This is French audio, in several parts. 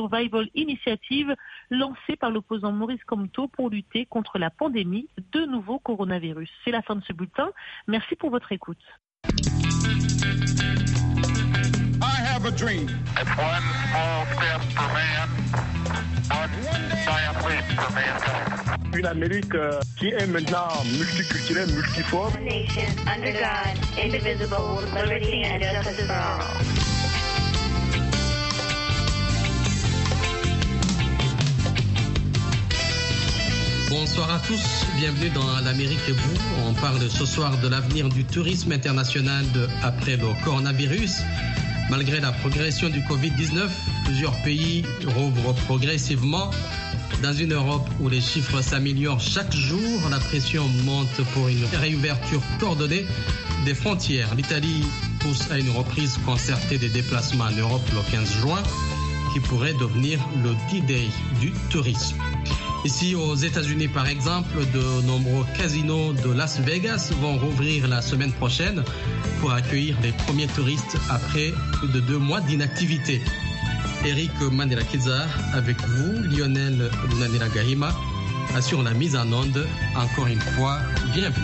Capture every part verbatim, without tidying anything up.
Survival Initiative lancée par l'opposant Maurice Kamto pour lutter contre la pandémie de nouveau coronavirus. C'est la fin de ce bulletin. Merci pour votre écoute. I have a dream. It's one small step for man, one giant leap for mankind. Une Amérique euh, qui est maintenant multiculturelle, multiforme. Nation under God, indivisible, with liberty and justice for all. Bonsoir à tous, bienvenue dans l'Amérique et vous. On parle ce soir de l'avenir du tourisme international de, après le coronavirus. Malgré la progression du covid dix-neuf, plusieurs pays rouvrent progressivement. Dans une Europe où les chiffres s'améliorent chaque jour, la pression monte pour une réouverture coordonnée des frontières. L'Italie pousse à une reprise concertée des déplacements en Europe le quinze juin, qui pourrait devenir le D-Day du tourisme. Ici aux États-Unis, par exemple, de nombreux casinos de Las Vegas vont rouvrir la semaine prochaine pour accueillir les premiers touristes après plus de deux mois d'inactivité. Eric Manela-Kizar avec vous, Lionel Lunanila-Gahima assure la mise en onde. Encore une fois, bienvenue.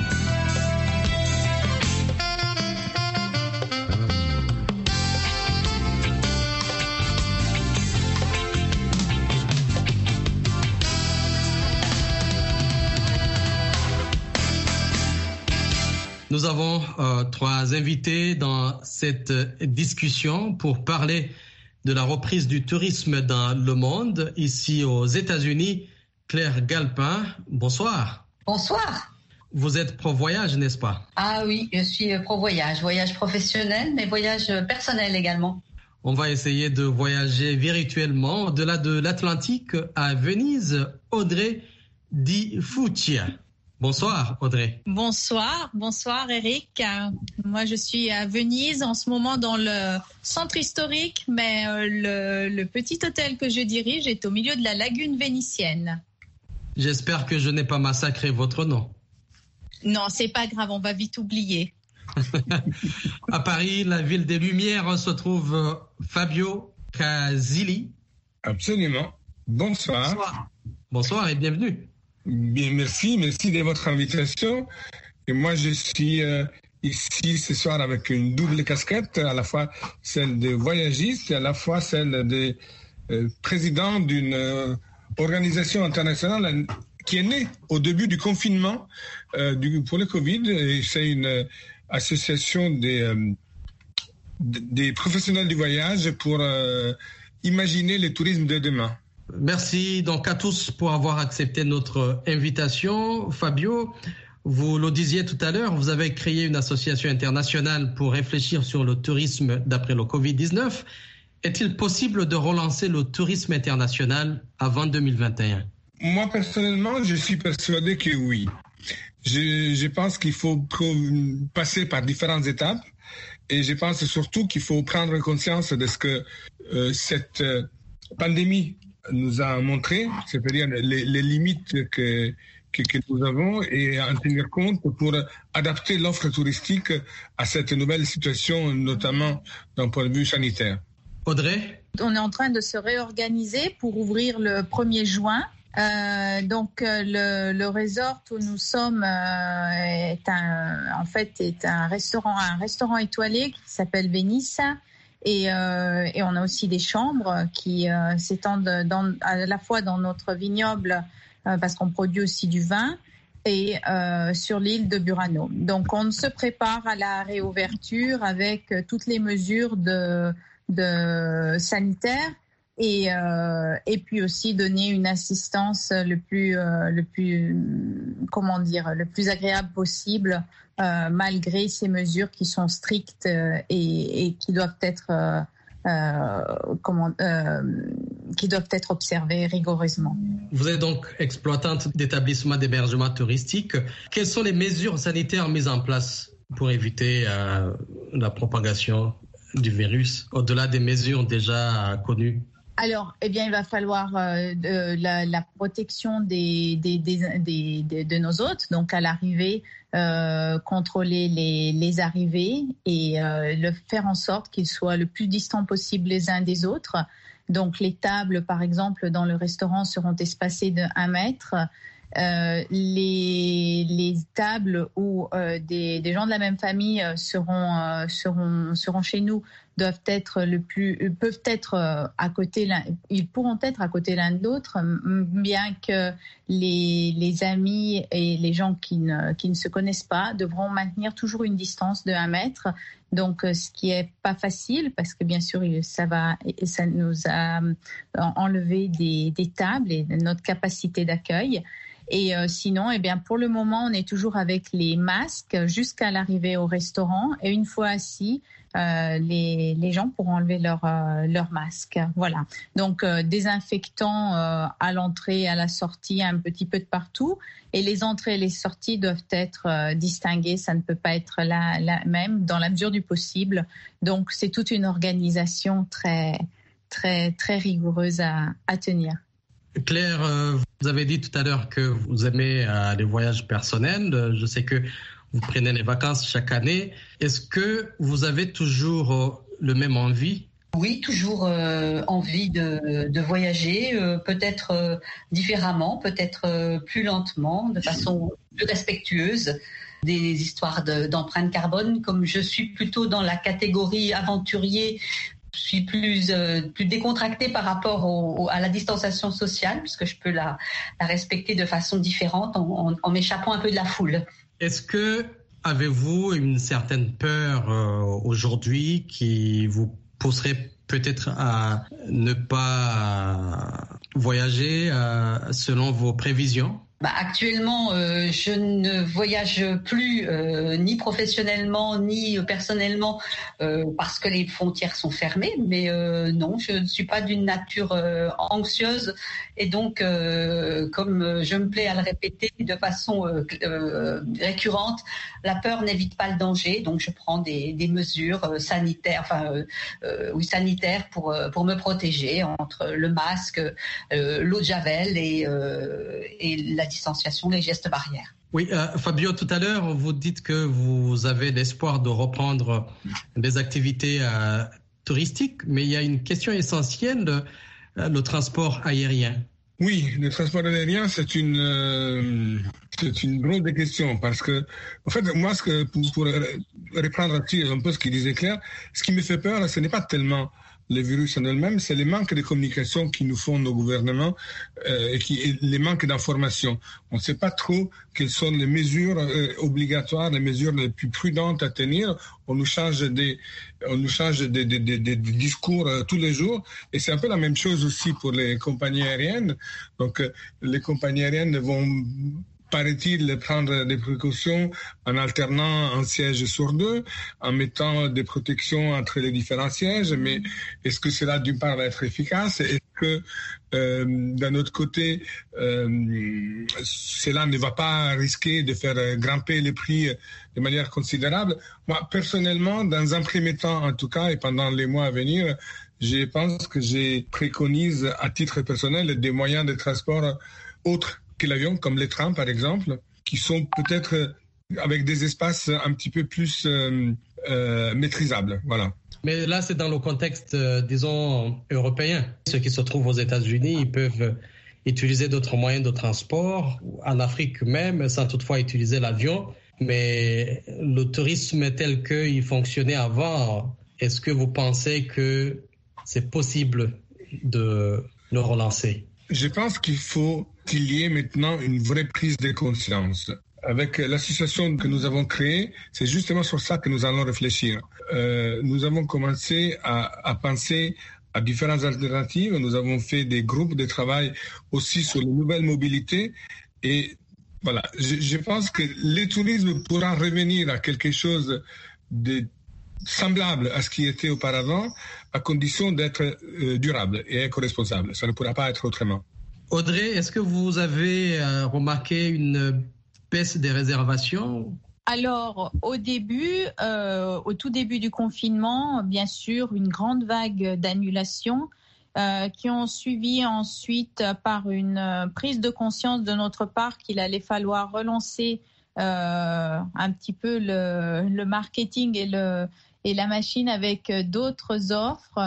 Nous avons euh, trois invités dans cette discussion pour parler de la reprise du tourisme dans le monde. Ici aux États-Unis, Claire Galpin, bonsoir. Bonsoir. Vous êtes pro-voyage, n'est-ce pas? Ah oui, je suis pro-voyage, voyage professionnel, mais voyage personnel également. On va essayer de voyager virtuellement au-delà de l'Atlantique à Venise. Audrey Di Fuccia. Bonsoir Audrey. Bonsoir, bonsoir Eric. Euh, moi je suis à Venise en ce moment dans le centre historique, mais euh, le, le petit hôtel que je dirige est au milieu de la lagune vénitienne. J'espère que je n'ai pas massacré votre nom. Non, c'est pas grave, on va vite oublier. À Paris, la ville des Lumières, se trouve Fabio Casilli. Absolument. Bonsoir. Bonsoir, Bonsoir et bienvenue. Bien, merci, merci de votre invitation. Et moi, je suis euh, ici ce soir avec une double casquette, à la fois celle de voyagiste et à la fois celle de euh, président d'une euh, organisation internationale qui est née au début du confinement euh, du, pour le Covid. Et c'est une euh, association des, euh, des professionnels du voyage pour euh, imaginer le tourisme de demain. Merci donc à tous pour avoir accepté notre invitation. Fabio, vous le disiez tout à l'heure, vous avez créé une association internationale pour réfléchir sur le tourisme d'après le covid dix-neuf. Est-il possible de relancer le tourisme international avant deux mille vingt et un? Moi, personnellement, je suis persuadé que oui. Je, je pense qu'il faut passer par différentes étapes et je pense surtout qu'il faut prendre conscience de ce que euh, cette euh, pandémie nous a montré, c'est-à-dire les, les limites que, que, que nous avons et en tenir compte pour adapter l'offre touristique à cette nouvelle situation, notamment d'un point de vue sanitaire. Audrey? On est en train de se réorganiser pour ouvrir le premier juin. Euh, donc le, le resort où nous sommes euh, est un, en fait est un restaurant, un restaurant étoilé qui s'appelle Venissa. Et, euh, et on a aussi des chambres qui euh, s'étendent dans, à la fois dans notre vignoble, euh, parce qu'on produit aussi du vin, et euh, sur l'île de Burano. Donc on se prépare à la réouverture avec toutes les mesures de, de sanitaires et, euh, et puis aussi donner une assistance le plus, euh, le plus, comment dire, le plus agréable possible. Euh, malgré ces mesures qui sont strictes euh, et, et qui doivent être euh, euh, comment, euh, qui doivent être observées rigoureusement. Vous êtes donc exploitante d'établissements d'hébergement touristique. Quelles sont les mesures sanitaires mises en place pour éviter euh, la propagation du virus, au-delà des mesures déjà connues? Alors, eh bien, il va falloir euh, de, la, la protection des, des, des, des, des, de nos hôtes, donc à l'arrivée, euh, contrôler les, les arrivées et euh, le faire en sorte qu'ils soient le plus distants possible les uns des autres. Donc les tables, par exemple, dans le restaurant seront espacées de un mètre. Euh, les, les tables où euh, des, des gens de la même famille seront, euh, seront, seront chez nous doivent être le plus, peuvent être euh, à côté l'un, ils pourront être à côté l'un de l'autre, bien que les, les amis et les gens qui ne, qui ne se connaissent pas devront maintenir toujours une distance de un mètre. Donc, ce qui est pas facile parce que bien sûr, ça va, ça nous a enlevé des, des tables et notre capacité d'accueil. Et euh, sinon, eh bien, pour le moment, on est toujours avec les masques jusqu'à l'arrivée au restaurant. Et une fois assis, euh, les, les gens pourront enlever leur, euh, leur masque. Voilà. Donc, euh, désinfectant euh, à l'entrée, à la sortie, un petit peu de partout. Et les entrées et les sorties doivent être euh, distinguées. Ça ne peut pas être la, la même dans la mesure du possible. Donc, c'est toute une organisation très, très, très rigoureuse à, à tenir. Claire, vous avez dit tout à l'heure que vous aimez euh, les voyages personnels. Je sais que vous prenez les vacances chaque année. Est-ce que vous avez toujours euh, le même envie? Oui, toujours euh, envie de, de voyager, euh, peut-être euh, différemment, peut-être euh, plus lentement, de façon plus respectueuse des histoires de, d'empreinte carbone. Comme je suis plutôt dans la catégorie aventurier, je suis plus, euh, plus décontractée par rapport au, au, à la distanciation sociale, puisque je peux la, la respecter de façon différente en, en, en m'échappant un peu de la foule. Est-ce que avez-vous une certaine peur euh, aujourd'hui qui vous pousserait peut-être à ne pas voyager euh, selon vos prévisions? Bah, actuellement, euh, je ne voyage plus euh, ni professionnellement ni personnellement euh, parce que les frontières sont fermées. Mais euh, non, je ne suis pas d'une nature euh, anxieuse et donc, euh, comme je me plais à le répéter de façon euh, euh, récurrente, la peur n'évite pas le danger. Donc, je prends des, des mesures euh, sanitaires, enfin euh, euh, oui sanitaires pour euh, pour me protéger entre le masque, euh, l'eau de javel et euh, et la distanciation, les gestes barrières. Oui, euh, Fabio, tout à l'heure, vous dites que vous avez l'espoir de reprendre des activités euh, touristiques, mais il y a une question essentielle, euh, le transport aérien. Oui, le transport aérien, c'est une, euh, c'est une drôle de question parce que, en fait, moi, ce que, pour, pour reprendre un peu ce qu'il disait Claire, ce qui me fait peur, ce n'est pas tellement le virus en elle-même, c'est les manques de communication qui nous font nos gouvernements euh, et, qui, et les manques d'information. On ne sait pas trop quelles sont les mesures euh, obligatoires, les mesures les plus prudentes à tenir. On nous change des, on nous change des, des, des, des discours euh, tous les jours. Et c'est un peu la même chose aussi pour les compagnies aériennes. Donc, euh, les compagnies aériennes vont, paraît-il, prendre des précautions en alternant un siège sur deux, en mettant des protections entre les différents sièges. Mais est-ce que cela, d'une part, va être efficace? Est-ce que, euh, d'un autre côté, euh, cela ne va pas risquer de faire grimper les prix de manière considérable? Moi, personnellement, dans un premier temps, en tout cas, et pendant les mois à venir, je pense que je préconise, à titre personnel, des moyens de transport autres que l'avion, comme les trams par exemple, qui sont peut-être avec des espaces un petit peu plus euh, euh, maîtrisables. Voilà. Mais là, c'est dans le contexte, euh, disons, européen. Ceux qui se trouvent aux États-Unis, ils peuvent utiliser d'autres moyens de transport, en Afrique même, sans toutefois utiliser l'avion. Mais le tourisme tel qu'il fonctionnait avant, est-ce que vous pensez que c'est possible de le relancer? Je pense qu'il faut qu'il y ait maintenant une vraie prise de conscience. Avec l'association que nous avons créée, c'est justement sur ça que nous allons réfléchir. Euh, nous avons commencé à, à penser à différentes alternatives. Nous avons fait des groupes de travail aussi sur les nouvelles mobilités. Et voilà, je, je pense que le tourisme pourra revenir à quelque chose de semblable à ce qui était auparavant, à condition d'être euh, durable et éco-responsable. Ça ne pourra pas être autrement. Audrey, est-ce que vous avez euh, remarqué une baisse des réservations? Alors, au début, euh, au tout début du confinement, bien sûr, une grande vague d'annulations euh, qui ont suivi ensuite par une euh, prise de conscience de notre part qu'il allait falloir relancer euh, un petit peu le, le marketing et le et la machine avec d'autres offres.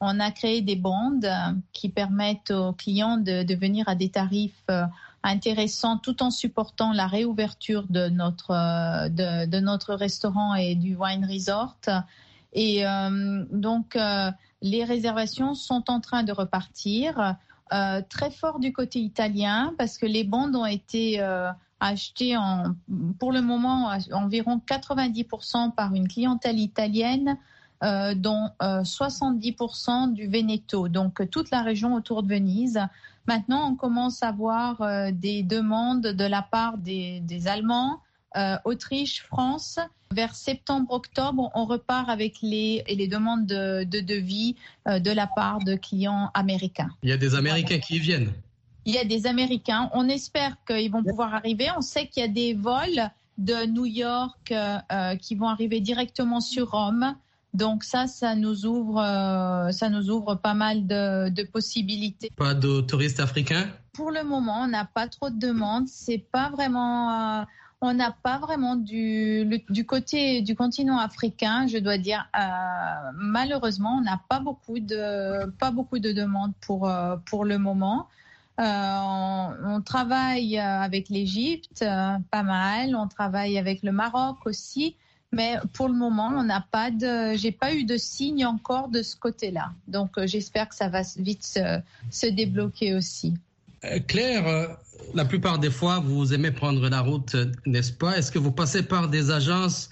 on a créé des bandes qui permettent aux clients de, de venir à des tarifs intéressants tout en supportant la réouverture de notre, de, de notre restaurant et du Wine Resort. Et euh, donc, euh, les réservations sont en train de repartir. Euh, très fort du côté italien parce que les bandes ont été euh, achetées en, pour le moment à environ quatre-vingt-dix pour cent par une clientèle italienne, euh, dont euh, soixante-dix pour cent du Veneto, donc toute la région autour de Venise. Maintenant, on commence à voir euh, des demandes de la part des, des Allemands, euh, Autriche, France. Vers septembre-octobre, on repart avec les, les demandes de, de devis euh, de la part de clients américains. Il y a des Américains qui viennent. Il y a des Américains. On espère qu'ils vont pouvoir arriver. On sait qu'il y a des vols de New York euh, qui vont arriver directement sur Rome. Donc ça, ça nous ouvre, euh, ça nous ouvre pas mal de, de possibilités. Pas de touristes africains ? Pour le moment, on n'a pas trop de demandes. C'est pas vraiment... Euh, On n'a pas vraiment du, le, du côté du continent africain, je dois dire, euh, malheureusement, on n'a pas beaucoup de, pas beaucoup de demandes pour, euh, pour le moment. Euh, on, on travaille avec l'Égypte, euh, pas mal. On travaille avec le Maroc aussi. Mais pour le moment, on n'a pas de, j'ai pas eu de signe encore de ce côté-là. Donc, euh, j'espère que ça va vite se, se débloquer aussi. Claire, la plupart des fois, vous aimez prendre la route, n'est-ce pas? Est-ce que vous passez par des agences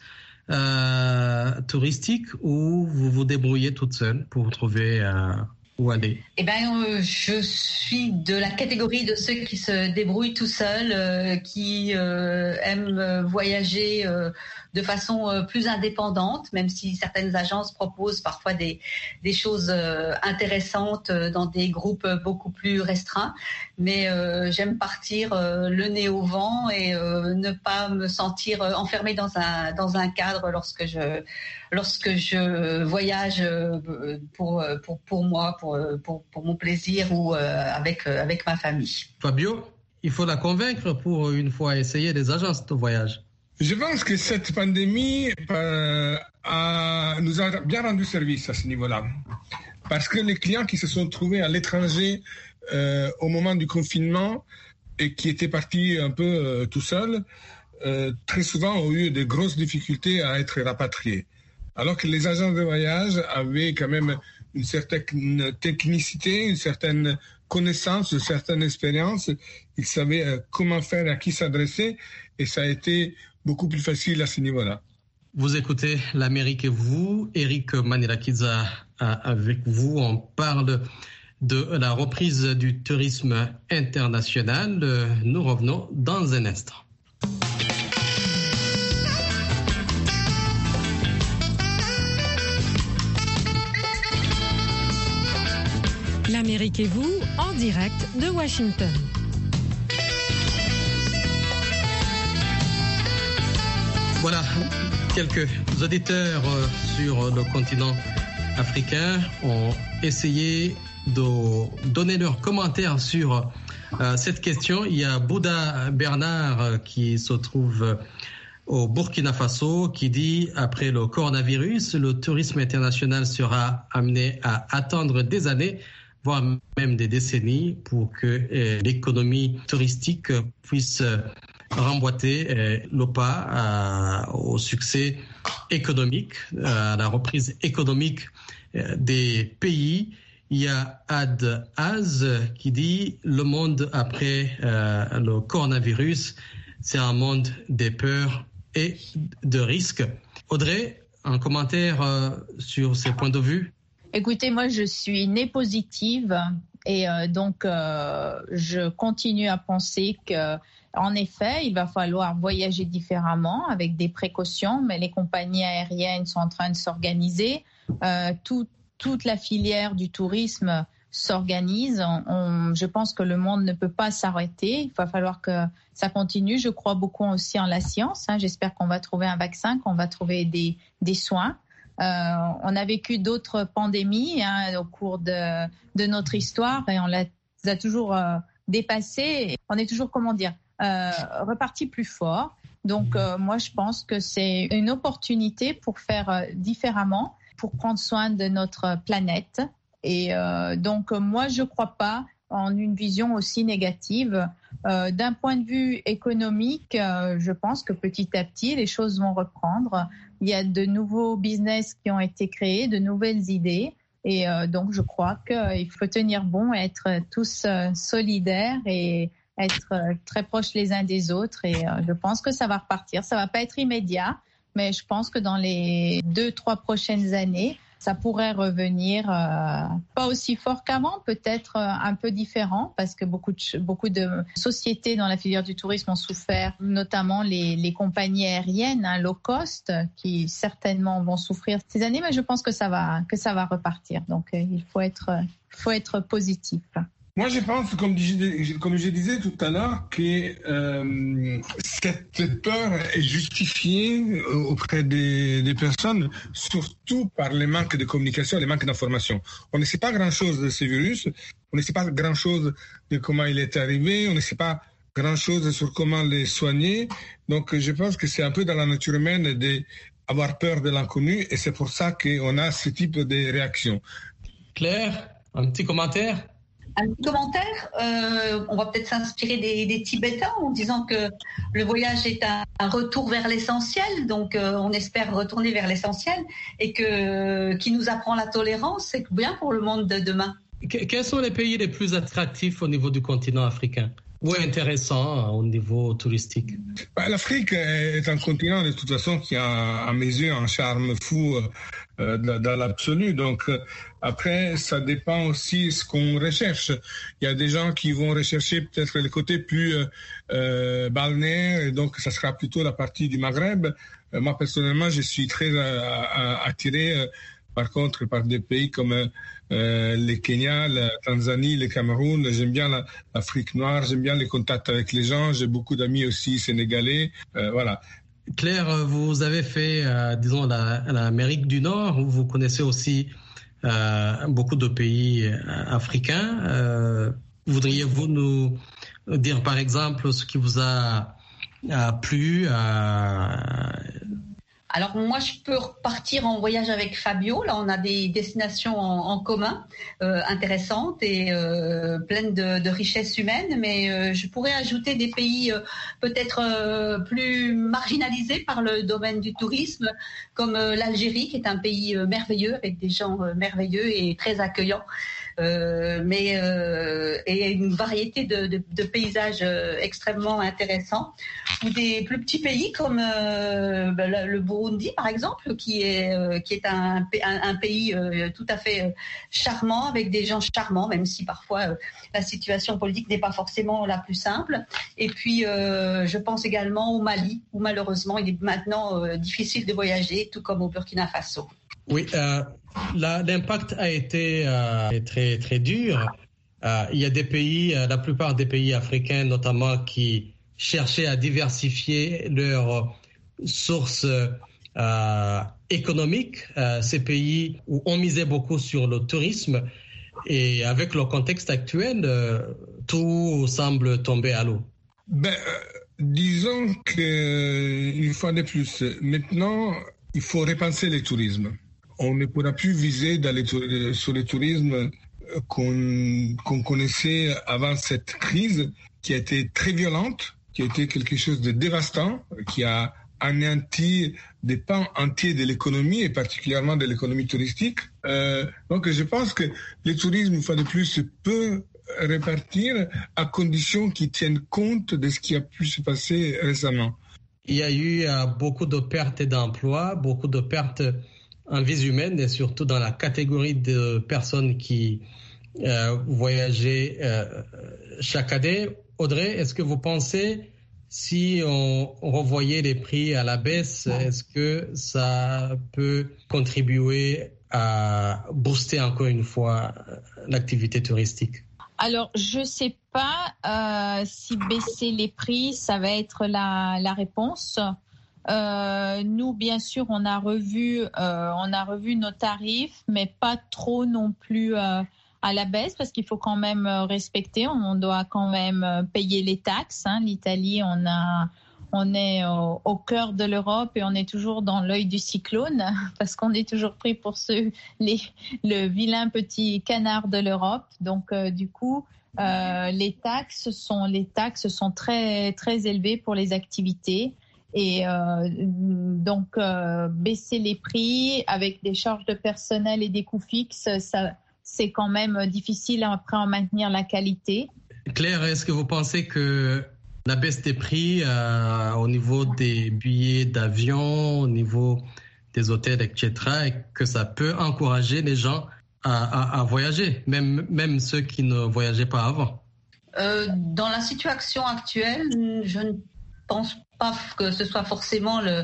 euh, touristiques ou vous vous débrouillez toute seule pour trouver euh, où aller? Eh bien, euh, je suis de la catégorie de ceux qui se débrouillent tout seuls, euh, qui euh, aiment voyager euh, de façon euh, plus indépendante, même si certaines agences proposent parfois des, des choses euh, intéressantes euh, dans des groupes beaucoup plus restreints. Mais euh, j'aime partir euh, le nez au vent et euh, ne pas me sentir euh, enfermée dans un, dans un cadre lorsque je, lorsque je voyage euh, pour, pour, pour moi, pour, pour, pour mon plaisir ou euh, avec, euh, avec ma famille. Fabio, il faut la convaincre pour une fois essayer les agences de voyage. Je pense que cette pandémie euh, a, nous a bien rendu service à ce niveau-là. Parce que les clients qui se sont trouvés à l'étranger euh, au moment du confinement et qui étaient partis un peu euh, tout seuls, euh, très souvent ont eu de grosses difficultés à être rapatriés. Alors que les agences de voyage avaient quand même une certaine technicité, une certaine connaissance, une certaine expérience. Ils savaient euh, comment faire, à qui s'adresser, et ça a été beaucoup plus facile à ce niveau-là. Vous écoutez l'Amérique et vous, Eric Manirakiza avec vous. On parle de la reprise du tourisme international. Nous revenons dans un instant. L'Amérique et vous, en direct de Washington. Voilà, quelques auditeurs sur le continent africain ont essayé de donner leurs commentaires sur euh, cette question. Il y a Bouddha Bernard qui se trouve au Burkina Faso qui dit « Après le coronavirus, le tourisme international sera amené à attendre des années, voire même des décennies pour que euh, l'économie touristique puisse euh, remboîter euh, le pas euh, au succès économique, à la reprise économique euh, des pays. » Il y a Ad Az qui dit « Le monde après euh, le coronavirus, c'est un monde des peurs et de risques. » Audrey, un commentaire euh, sur ces points de vue? Écoutez, moi je suis née positive et euh, donc euh, je continue à penser que en effet, il va falloir voyager différemment avec des précautions, mais les compagnies aériennes sont en train de s'organiser. Euh, tout, toute la filière du tourisme s'organise. On, on, je pense que le monde ne peut pas s'arrêter. Il va falloir que ça continue. Je crois beaucoup aussi en la science. Hein. J'espère qu'on va trouver un vaccin, qu'on va trouver des, des soins. Euh, on a vécu d'autres pandémies hein, au cours de, de notre histoire et on les a toujours euh, dépassées. On est toujours, comment dire, Euh, reparti plus fort. Donc, euh, moi, je pense que c'est une opportunité pour faire euh, différemment, pour prendre soin de notre planète Et euh, donc, moi, je ne crois pas en une vision aussi négative. Euh, d'un point de vue économique, euh, je pense que petit à petit, les choses vont reprendre. Il y a de nouveaux business qui ont été créés, de nouvelles idées. Et euh, donc, je crois qu'il faut tenir bon, être tous euh, solidaires et être euh, très proches les uns des autres. Et euh, je pense que ça va repartir. Ça ne va pas être immédiat, mais je pense que dans les deux, trois prochaines années, ça pourrait revenir euh, pas aussi fort qu'avant, peut-être euh, un peu différent, parce que beaucoup de, beaucoup de sociétés dans la filière du tourisme ont souffert, notamment les, les compagnies aériennes, hein, low cost, qui certainement vont souffrir ces années, mais je pense que ça va, que ça va repartir. Donc, euh, il faut être, faut être positif. Moi, je pense, comme je, comme je disais tout à l'heure, que euh, cette peur est justifiée auprès des, des personnes, surtout par le manque de communication, le manque d'information. On ne sait pas grand-chose de ce virus, on ne sait pas grand-chose de comment il est arrivé, on ne sait pas grand-chose sur comment le soigner. Donc, je pense que c'est un peu dans la nature humaine d'avoir peur de l'inconnu, et c'est pour ça qu'on a ce type de réaction. Claire, un petit commentaire ? Un commentaire, euh, on va peut-être s'inspirer des, des Tibétains en disant que le voyage est un, un retour vers l'essentiel, donc euh, on espère retourner vers l'essentiel, et que qui nous apprend la tolérance, c'est bien pour le monde de demain. Quels sont les pays les plus attractifs au niveau du continent africain ou intéressants au niveau touristique? L'Afrique est un continent de toute façon qui a à mes yeux un charme fou euh, dans l'absolu. Donc euh, après, ça dépend aussi de ce qu'on recherche. Il y a des gens qui vont rechercher peut-être le côté plus euh, euh, balnéaire, et donc ça sera plutôt la partie du Maghreb. Euh, moi personnellement, je suis très euh, attiré euh, par contre par des pays comme euh, Euh, le Kenya, la Tanzanie, le Cameroun. J'aime bien la, l'Afrique noire, j'aime bien les contacts avec les gens. J'ai beaucoup d'amis aussi sénégalais. Euh, voilà. Claire, vous avez fait, euh, disons, la, l'Amérique du Nord, où vous connaissez aussi euh, beaucoup de pays euh, africains. Euh, voudriez-vous nous dire, par exemple, ce qui vous a, a plu euh, Alors moi, je peux repartir en voyage avec Fabio. Là, on a des destinations en, en commun euh, intéressantes et euh, pleines de, de richesses humaines. Mais euh, je pourrais ajouter des pays euh, peut-être euh, plus marginalisés par le domaine du tourisme, comme euh, l'Algérie, qui est un pays euh, merveilleux, avec des gens euh, merveilleux et très accueillants. Euh, mais euh, et une variété de, de, de paysages euh, extrêmement intéressants, ou des plus petits pays comme euh, ben, le Burundi par exemple, qui est euh, qui est un, un, un pays euh, tout à fait euh, charmant, avec des gens charmants, même si parfois euh, la situation politique n'est pas forcément la plus simple. Et puis euh, je pense également au Mali, où malheureusement il est maintenant euh, difficile de voyager, tout comme au Burkina Faso. Oui, euh, la, l'impact a été euh, très très dur. Euh, il y a des pays, euh, la plupart des pays africains notamment, qui cherchaient à diversifier leurs sources euh, économiques. Euh, ces pays où on misait beaucoup sur le tourisme, et avec le contexte actuel, euh, tout semble tomber à l'eau. Ben, euh, disons que une fois de plus, maintenant, il faut repenser le tourisme. On ne pourra plus viser dans les, sur le tourisme qu'on, qu'on connaissait avant cette crise, qui a été très violente, qui a été quelque chose de dévastant, qui a anéanti des pans entiers de l'économie, et particulièrement de l'économie touristique. Euh, donc je pense que le tourisme, une fois de plus, peut repartir à condition qu'il tienne compte de ce qui a pu se passer récemment. Il y a eu euh, beaucoup de pertes d'emplois, beaucoup de pertes en vie humaine, et surtout dans la catégorie de personnes qui euh, voyageaient euh, chaque année. Audrey, est-ce que vous pensez, si on revoyait les prix à la baisse, est-ce que ça peut contribuer à booster encore une fois l'activité touristique? Alors, je ne sais pas euh, si baisser les prix, ça va être la, la réponse. Euh, nous, bien sûr, on a revu, euh, on a revu nos tarifs, mais pas trop non plus euh, à la baisse, parce qu'il faut quand même respecter. On doit quand même payer les taxes. Hein. L'Italie, on a, on est au, au cœur de l'Europe et on est toujours dans l'œil du cyclone parce qu'on est toujours pris pour ce, les, le vilain petit canard de l'Europe. Donc, euh, du coup, euh, les taxes sont, les taxes sont très, très élevées pour les activités. Et euh, donc, euh, baisser les prix avec des charges de personnel et des coûts fixes, ça, c'est quand même difficile après en maintenir la qualité. Claire, est-ce que vous pensez que la baisse des prix euh, au niveau des billets d'avion, au niveau des hôtels, et cetera, et que ça peut encourager les gens à, à, à voyager, même, même ceux qui ne voyageaient pas avant? euh, Dans la situation actuelle, je ne pense pas que ce soit forcément le,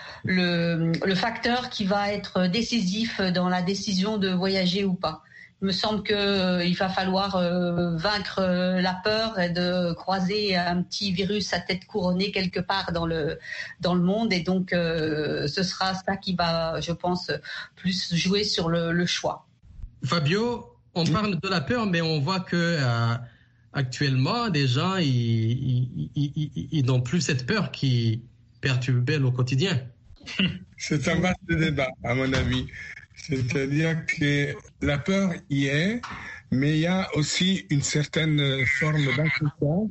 le, le facteur qui va être décisif dans la décision de voyager ou pas. Il me semble qu'il euh, va falloir euh, vaincre euh, la peur et de croiser un petit virus à tête couronnée quelque part dans le, dans le monde. Et donc, euh, ce sera ça qui va, je pense, plus jouer sur le, le choix. Fabio, on parle de la peur, mais on voit que euh, actuellement, les gens, ils, ils, ils, ils n'ont plus cette peur qui perturbait le quotidien. C'est un vaste débat, à mon avis. C'est-à-dire que la peur y est, mais il y a aussi une certaine forme d'inconfiance.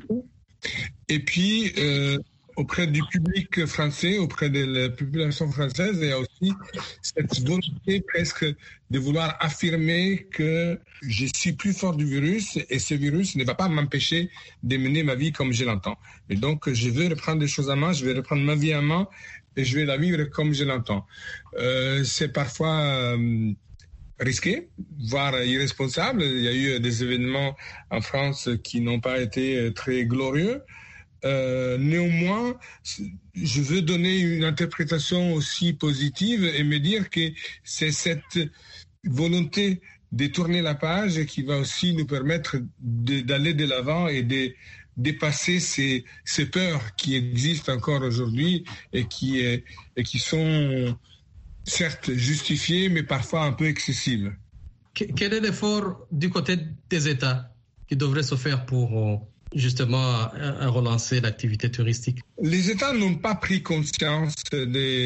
Et puis, euh, auprès du public français, auprès de la population française, il y a aussi cette volonté presque de vouloir affirmer que je suis plus fort du virus et ce virus ne va pas m'empêcher de mener ma vie comme je l'entends. Et donc, je veux reprendre des choses en main, je vais reprendre ma vie en main et je vais la vivre comme je l'entends. Euh, c'est parfois euh, risqué, voire irresponsable. Il y a eu des événements en France qui n'ont pas été très glorieux. Euh, néanmoins, je veux donner une interprétation aussi positive et me dire que c'est cette volonté de tourner la page qui va aussi nous permettre de, d'aller de l'avant et de dépasser ces, ces peurs qui existent encore aujourd'hui et qui, et qui sont certes justifiées, mais parfois un peu excessives. Quel est l'effort du côté des États qui devrait se faire pour justement relancer l'activité touristique? Les États n'ont pas pris conscience de,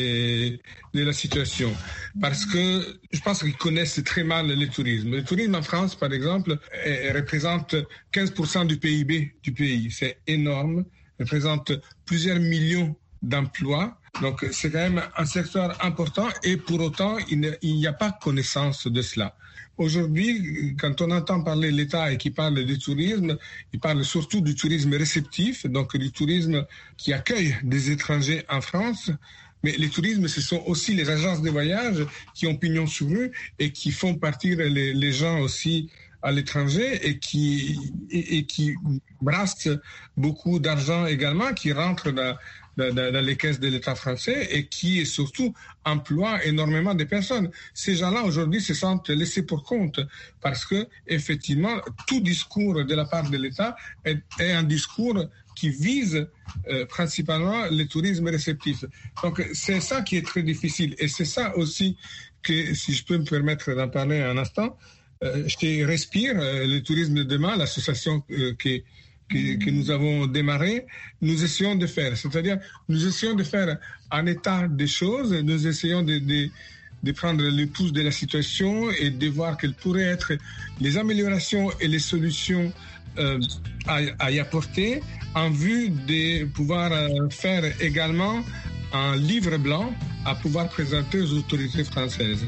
de la situation parce que je pense qu'ils connaissent très mal le tourisme. Le tourisme en France, par exemple, est, représente quinze pour cent du P I B du pays. C'est énorme, représente plusieurs millions d'emplois. Donc c'est quand même un secteur important et pour autant, il n'y a pas connaissance de cela. Aujourd'hui, quand on entend parler de l'État et qui parle du tourisme, il parle surtout du tourisme réceptif, donc du tourisme qui accueille des étrangers en France. Mais les tourismes, ce sont aussi les agences de voyage qui ont pignon sur rue et qui font partir les, les gens aussi à l'étranger et qui, et, et qui brassent beaucoup d'argent également, qui rentrent dans, dans, dans les caisses de l'État français et qui surtout emploient énormément de personnes. Ces gens-là aujourd'hui se sentent laissés pour compte parce que effectivement tout discours de la part de l'État est, est un discours qui vise euh, principalement le tourisme réceptif. Donc c'est ça qui est très difficile et c'est ça aussi que, si je peux me permettre d'en parler un instant, euh, je respire euh, le tourisme de demain, l'association euh, qui Que, que nous avons démarré, nous essayons de faire. C'est-à-dire, nous essayons de faire un état des choses, nous essayons de, de, de prendre le pouls de la situation et de voir quelles pourraient être les améliorations et les solutions euh, à, à y apporter en vue de pouvoir euh, faire également un livre blanc à pouvoir présenter aux autorités françaises.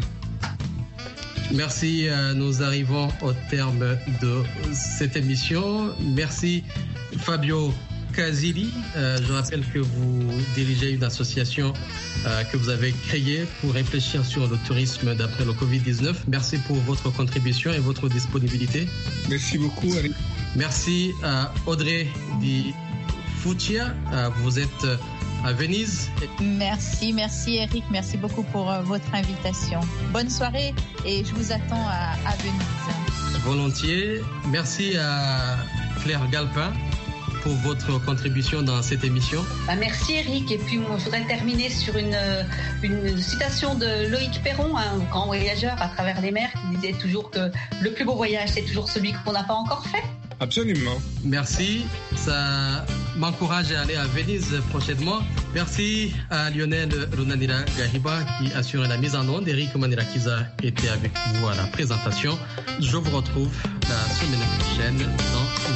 Merci, nous arrivons au terme de cette émission. Merci Fabio Casilli. Euh, je rappelle que vous dirigez une association euh, que vous avez créée pour réfléchir sur le tourisme d'après le covid dix-neuf. Merci pour votre contribution et votre disponibilité. Merci beaucoup, Eric. Merci à Audrey Di Fuccia. Euh, vous êtes à Venise. Merci, merci Eric, merci beaucoup pour euh, votre invitation. Bonne soirée et je vous attends à, à Venise. Volontiers. Merci à Claire Galpin pour votre contribution dans cette émission. Bah, merci Eric. Et puis moi, je voudrais terminer sur une, une citation de Loïc Perron, un grand voyageur à travers les mers, qui disait toujours que le plus beau voyage, c'est toujours celui qu'on n'a pas encore fait. Absolument. Merci. Ça m'encourage à aller à Venise prochainement. Merci à Lionel Runanira Gahiba qui assurait la mise en onde. Eric Manirakiza était avec vous à la présentation. Je vous retrouve la semaine prochaine dans